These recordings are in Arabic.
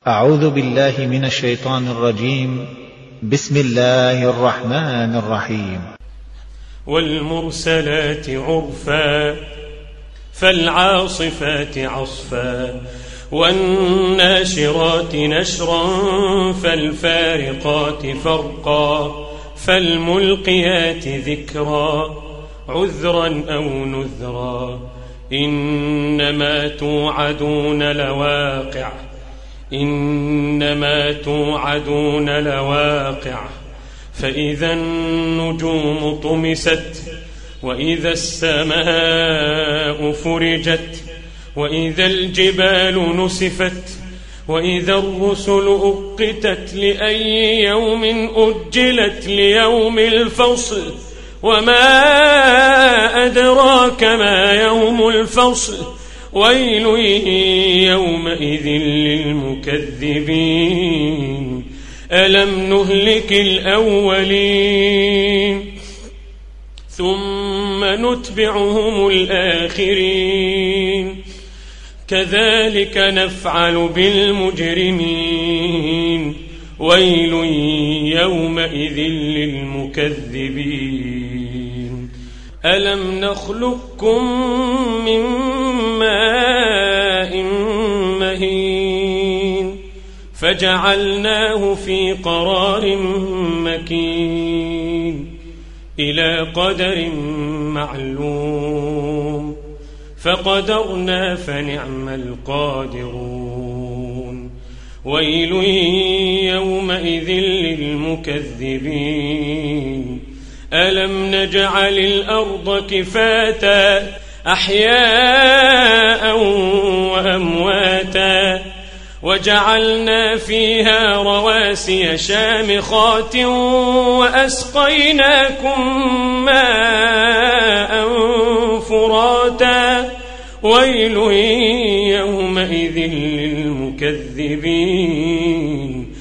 أعوذ بالله من الشيطان الرجيم. بسم الله الرحمن الرحيم. والمرسلات عرفا فالعاصفات عصفا والناشرات نشرا فالفارقات فرقا فالملقيات ذكرا عذرا أو نذرا إنما توعدون لواقع فإذا النجوم طمست وإذا السماء فرجت وإذا الجبال نسفت وإذا الرسل أقتت لأي يوم أجلت ليوم الفصل وما أدراك ما يوم الفصل ويل يومئذ للمكذبين ألم نهلك الأولين ثم نتبعهم الآخرين كذلك نفعل بالمجرمين ويل يومئذ للمكذبين ألم نخلقكم من ماء مهين فجعلناه في قرار مكين إلى قدر معلوم فقدرنا فنعم القادرون ويل يومئذ للمكذبين ألم نجعل الأرض كفاتا أحياء وأمواتا وجعلنا فيها رواسي شامخات وأسقيناكم ماء فراتا ويل يومئذ للمكذبين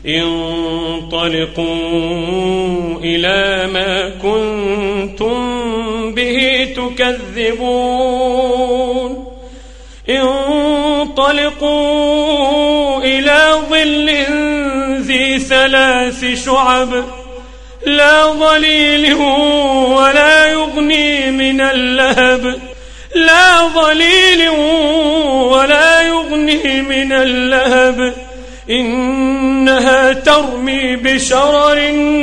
انطلقوا إلى ما كنتم به تكذبون انطلقوا إلى ظل ذي 3 شعب لا ظليل ولا يغني من اللهب لا ظليل ولا يغني من اللهب إنها ترمي بشرر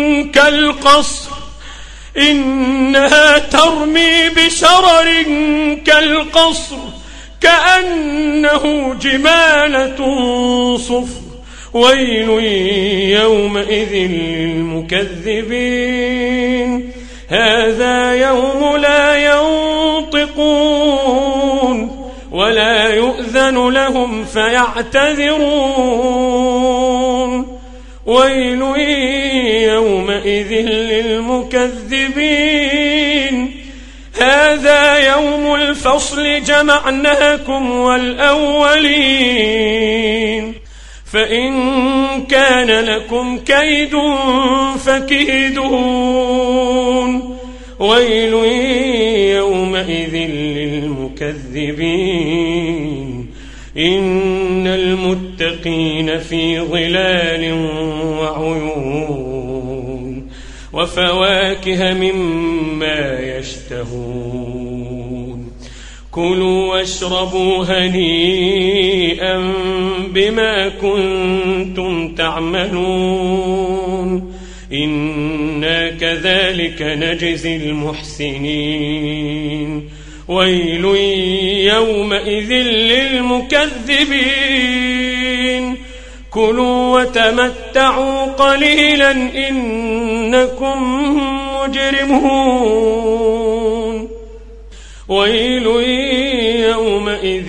كالقصر كأنه جمالة صفر ويل يومئذ للمكذبين هذا يوم لا ينطقون ولا يؤذن لهم فيعتذرون ويل يومئذ للمكذبين هذا يوم الفصل جمعناكم والأولين فإن كان لكم كيد فكيدون ويل يومئذ للمكذبين إن المتقين في ظلال وعيون وفواكه مما يشتهون كلوا واشربوا هنيئا بما كنتم تعملون إنا كذلك نجزي المحسنين ويل يومئذ للمكذبين كلوا وتمتعوا قليلا إنكم مجرمون ويل يومئذ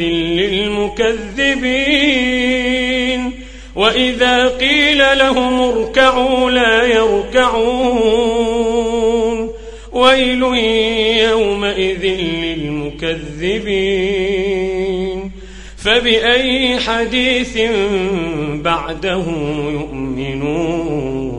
للمكذبين وإذا قيل لهم اركعوا لا يركعون ويل يومئذ للمكذبين فبأي حديث بعده يؤمنون